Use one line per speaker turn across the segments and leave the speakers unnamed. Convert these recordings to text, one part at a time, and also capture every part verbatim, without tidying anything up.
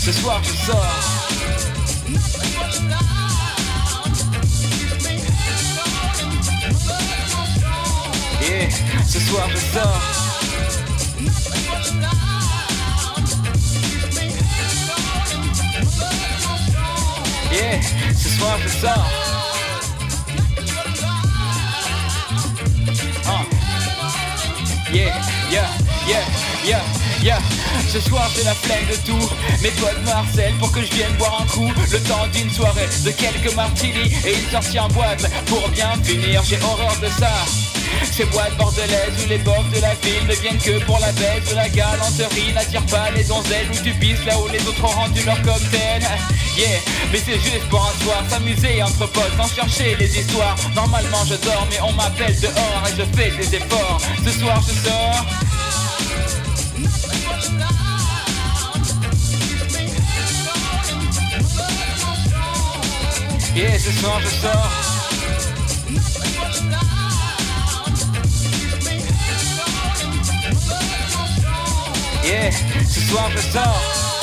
ce soir je sors. Yeah, ce soir je sors. Yeah, ce soir je sors. Uh. Yeah, yeah, yeah, yeah, yeah. Ce soir j'ai la flemme de tout. Mes potes me harcèlent pour que je vienne boire un coup. Le temps d'une soirée, de quelques martinis. Et une sortie en boîte pour bien finir. J'ai horreur de ça. Ces boîtes bordelaises où les bofs de la ville ne viennent que pour la baisse de la galanterie. N'attire pas les donzelles où tu pisses là où les autres ont rendu leur cocktail. Yeah, mais c'est juste pour un soir, s'amuser entre potes sans chercher les histoires. Normalement je dors mais on m'appelle dehors et je fais des efforts. Ce soir je sors. Yeah, ce soir je sors. Yeah, ce soir je sors.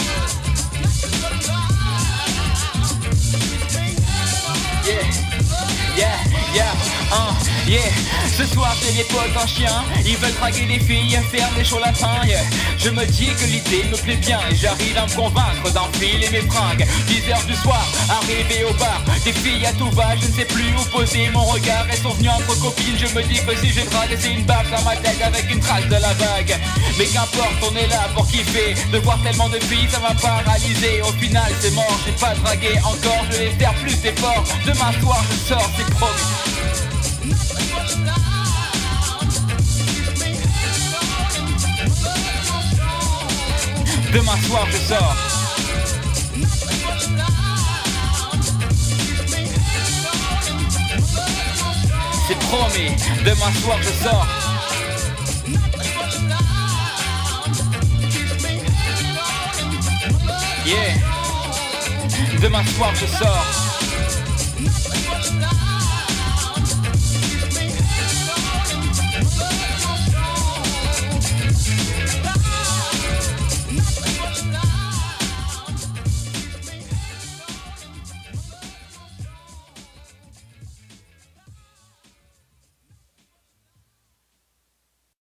Yeah, yeah, yeah, uh, yeah. Ce soir j'ai des potes en chien. Ils veulent draguer les filles, faire des chauds lapins, yeah. Je me dis que l'idée me plaît bien et j'arrive à me convaincre d'enfiler mes fringues. Dix heures du soir, arrivé au bar, des filles à tout va, je ne sais plus où poser mon regard. Elles sont venues entre copines, je me dis que si je drague c'est une baffe dans ma tête avec une trace de la vague. Mais qu'importe, on est là pour kiffer. De voir tellement de filles, ça m'a paralysé. Au final c'est mort, j'ai pas dragué encore. Je vais faire plus d'efforts. Demain soir je sors, c'est promis. Demain soir je sors. C'est promis, demain soir je sors. Yeah, demain soir je sors.